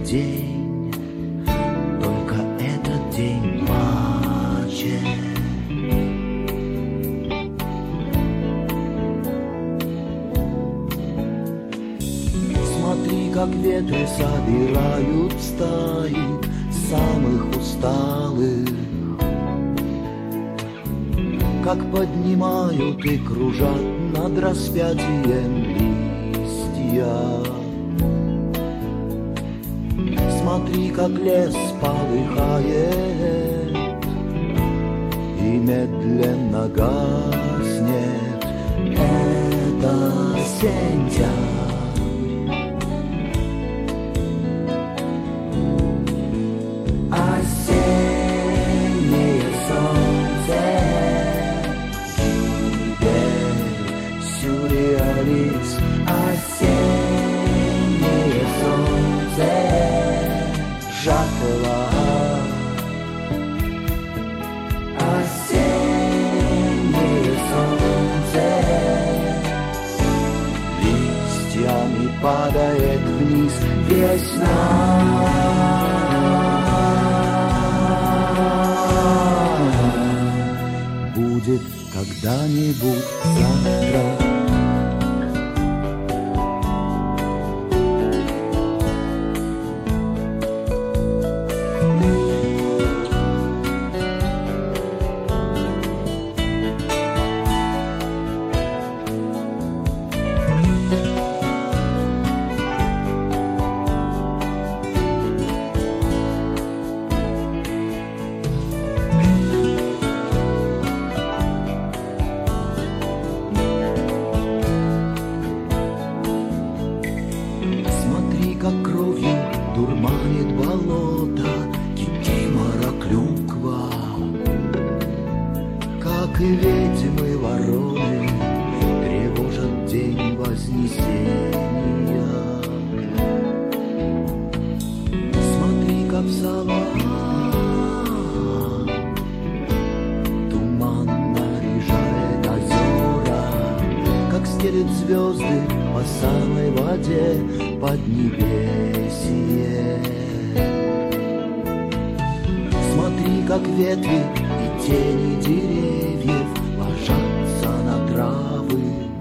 день, только этот день плачет. Смотри, как ветры собирают стаи самых усталых, как поднимают и кружат над распятием листья. Смотри, как лес полыхает и медленно гаснет. Это сентябрь. Осеннее солнце, гибель, сюрреалист. Осеннее солнце, жатва. Осеннее солнце листьями падает вниз. Весна. Будет когда-нибудь завтра. Как кровью дурманит болото, кикимора, клюква, как и ведьмы вороны тревожат день Вознесения. Смотри, как в салах туман наряжает озера, как стелет звезды по самой воде поднебесье. Смотри, как ветви и тени деревьев ложатся на травы,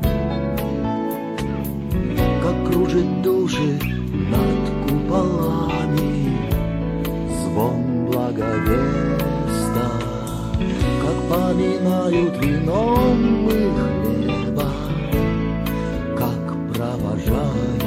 как кружит души над куполами звон благовеста, как поминают вином и хлеба, как провожают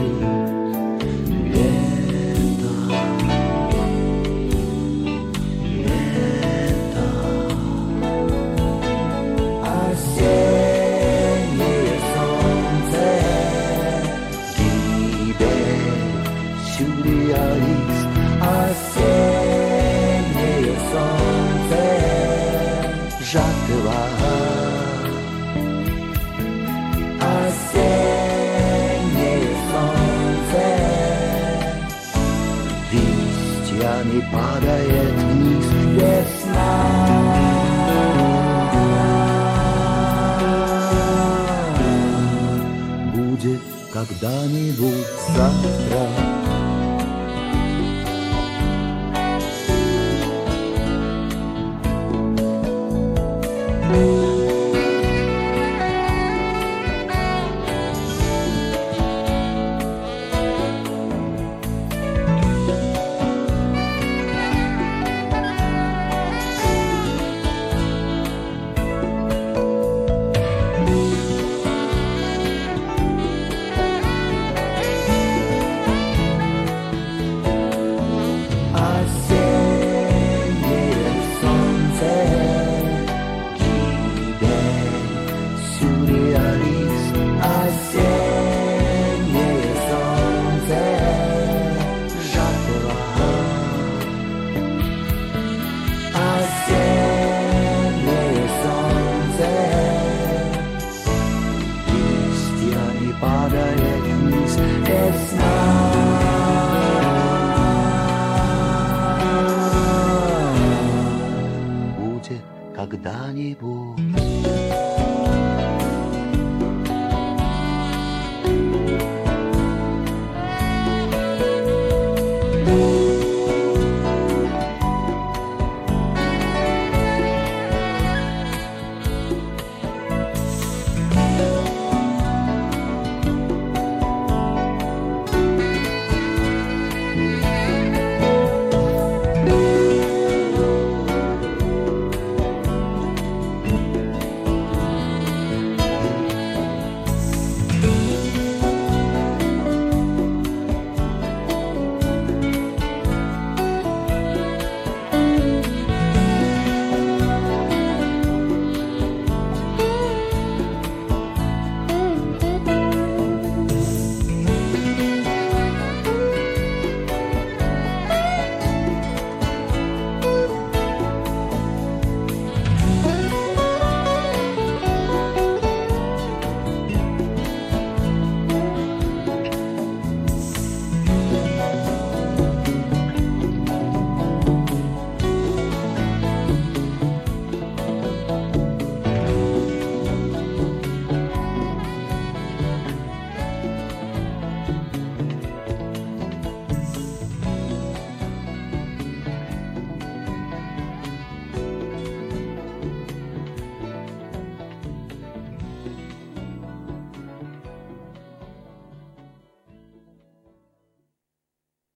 сюрреалист. Осеннее солнце, жатва. Осеннее солнце листьями падает вниз. Весна. Будет когда-нибудь завтра.